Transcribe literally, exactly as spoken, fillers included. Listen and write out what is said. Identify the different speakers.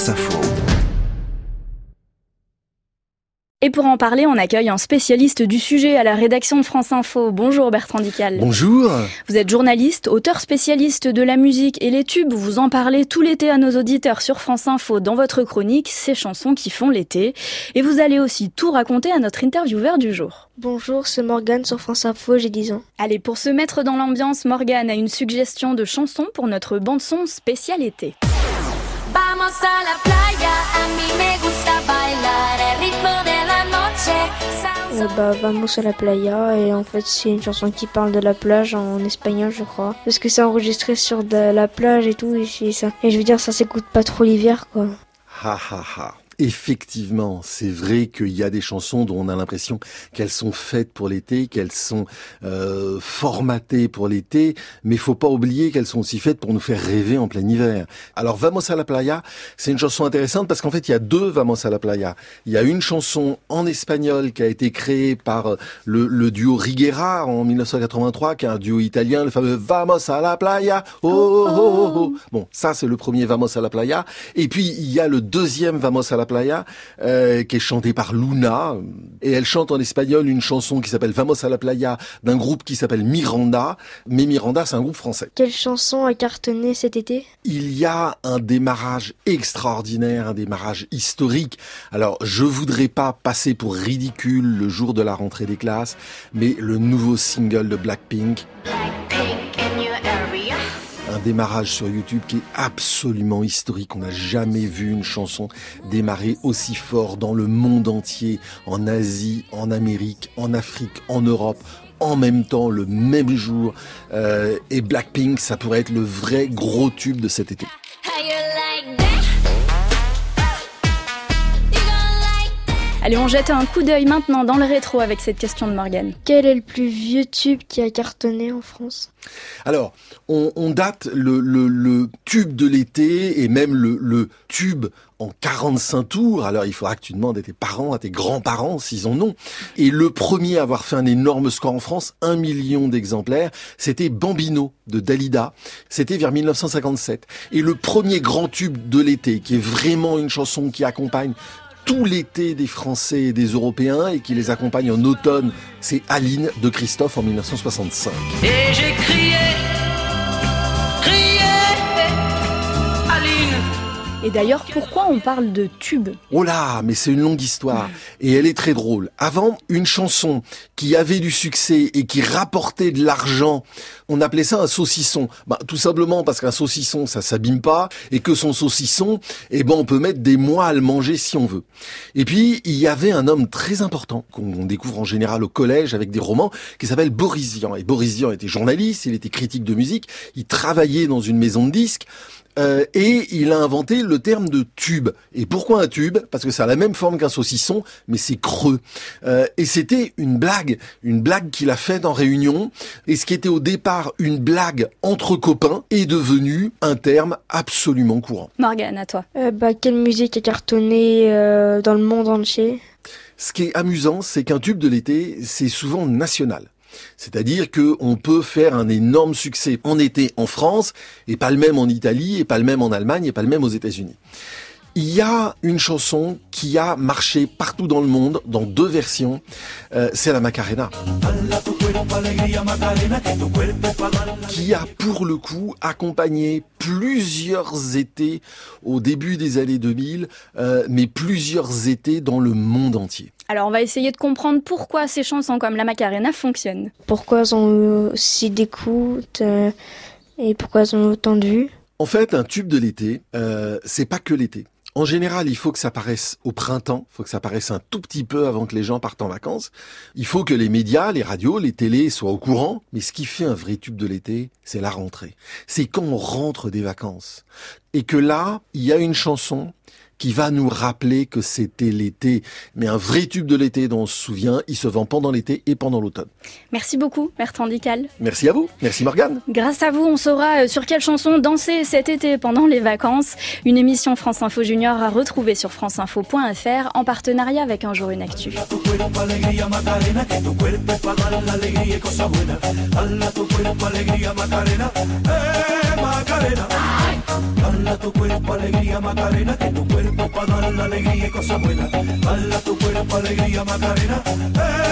Speaker 1: France Info.
Speaker 2: Et pour en parler, on accueille un spécialiste du sujet à la rédaction de France Info. Bonjour Bertrand Dical.
Speaker 3: Bonjour.
Speaker 2: Vous êtes journaliste, auteur spécialiste de la musique et les tubes. Vous en parlez tout l'été à nos auditeurs sur France Info dans votre chronique « Ces chansons qui font l'été ». Et vous allez aussi tout raconter à notre intervieweur du jour.
Speaker 4: Bonjour, c'est Morgane sur France Info, j'ai dix ans.
Speaker 2: Allez, pour se mettre dans l'ambiance, Morgane a une suggestion de chanson pour notre bande-son spécial été.
Speaker 5: Vamos a la playa, a mí me gusta bailar el ritmo de la noche.
Speaker 4: Euh, bah, Vamos a la playa, et en fait c'est une chanson qui parle de la plage en espagnol, je crois. Parce que c'est enregistré sur de la plage et tout, et, c'est ça. Et je veux dire, ça s'écoute pas trop l'hiver, quoi.
Speaker 3: Ha ha ha. Effectivement, c'est vrai qu'il y a des chansons dont on a l'impression qu'elles sont faites pour l'été, qu'elles sont euh, formatées pour l'été, mais faut pas oublier qu'elles sont aussi faites pour nous faire rêver en plein hiver. Alors Vamos a la playa, c'est une chanson intéressante parce qu'en fait il y a deux Vamos a la playa. Il y a une chanson en espagnol qui a été créée par le, le duo Riguera en dix-neuf cent quatre-vingt-trois, qui est un duo italien, le fameux Vamos a la playa. Oh, oh, oh, oh. Bon, ça c'est le premier Vamos a la playa. Et puis il y a le deuxième Vamos a la playa, euh, qui est chantée par Luna, et elle chante en espagnol une chanson qui s'appelle Vamos a la playa d'un groupe qui s'appelle Miranda, mais Miranda c'est un groupe français.
Speaker 4: Quelle chanson a cartonné cet été ?
Speaker 3: Il y a un démarrage extraordinaire, un démarrage historique. Alors je voudrais pas passer pour ridicule le jour de la rentrée des classes, mais le nouveau single de Blackpink, un démarrage sur YouTube qui est absolument historique. On n'a jamais vu une chanson démarrer aussi fort dans le monde entier, en Asie, en Amérique, en Afrique, en Europe, en même temps, le même jour. Euh, et Blackpink, ça pourrait être le vrai gros tube de cet été.
Speaker 2: Allez, on jette un coup d'œil maintenant dans le rétro avec cette question de Morgane.
Speaker 4: Quel est le plus vieux tube qui a cartonné en France ?
Speaker 3: Alors, on, on date le, le, le tube de l'été et même le, le tube en quarante-cinq tours. Alors, il faudra que tu demandes à tes parents, à tes grands-parents s'ils en ont. Et le premier à avoir fait un énorme score en France, un million d'exemplaires, c'était Bambino de Dalida. C'était vers dix-neuf cent cinquante-sept. Et le premier grand tube de l'été, qui est vraiment une chanson qui accompagne tout l'été des Français et des Européens et qui les accompagne en automne, c'est Aline de Christophe en dix-neuf cent soixante-cinq.
Speaker 6: Et j'ai crié, crié, Aline.
Speaker 2: Et d'ailleurs, pourquoi on parle de tube ?
Speaker 3: Oh là, mais c'est une longue histoire et elle est très drôle. Avant, une chanson qui avait du succès et qui rapportait de l'argent, on appelait ça un saucisson. Bah, tout simplement parce qu'un saucisson, ça s'abîme pas et que son saucisson, eh ben, on peut mettre des mois à le manger si on veut. Et puis, il y avait un homme très important qu'on découvre en général au collège avec des romans qui s'appelle Boris Vian. Et Boris Vian était journaliste, il était critique de musique, il travaillait dans une maison de disques. Euh, et il a inventé le terme de tube. Et pourquoi un tube ? Parce que ça a la même forme qu'un saucisson, mais c'est creux. Euh, et c'était une blague, une blague qu'il a faite en réunion. Et ce qui était au départ une blague entre copains est devenu un terme absolument courant.
Speaker 2: Morgane, à toi.
Speaker 4: Euh, bah, quelle musique a cartonné euh, dans le monde entier ?
Speaker 3: Ce qui est amusant, c'est qu'un tube de l'été, c'est souvent national. C'est-à-dire que on peut faire un énorme succès en été en France, et pas le même en Italie, et pas le même en Allemagne, et pas le même aux États-Unis. Il y a une chanson qui a marché partout dans le monde, dans deux versions, euh, c'est la Macarena. Qui a pour le coup accompagné plusieurs étés au début des années deux mille, euh, mais plusieurs étés dans le monde entier.
Speaker 2: Alors on va essayer de comprendre pourquoi ces chansons comme la Macarena fonctionnent.
Speaker 4: Pourquoi elles ont eu aussi d'écoute euh, et pourquoi elles ont autant de vues ?
Speaker 3: En fait, un tube de l'été, euh, c'est pas que l'été. En général, il faut que ça paraisse au printemps, il faut que ça paraisse un tout petit peu avant que les gens partent en vacances. Il faut que les médias, les radios, les télés soient au courant. Mais ce qui fait un vrai tube de l'été, c'est la rentrée. C'est quand on rentre des vacances. Et que là, il y a une chanson qui va nous rappeler que c'était l'été. Mais un vrai tube de l'été dont on se souvient, il se vend pendant l'été et pendant l'automne.
Speaker 2: Merci beaucoup, Bertrand Dical.
Speaker 3: Merci à vous. Merci Morgane.
Speaker 2: Grâce à vous, on saura sur quelle chanson danser cet été pendant les vacances. Une émission France Info Junior à retrouver sur franceinfo point f r en partenariat avec Un jour une actu.
Speaker 1: Macarena, Bala tu cuerpo, alegría, Macarena, que tu cuerpo para dar la alegría y cosas buenas. Bala tu cuerpo, alegría, Macarena. ¡Eh!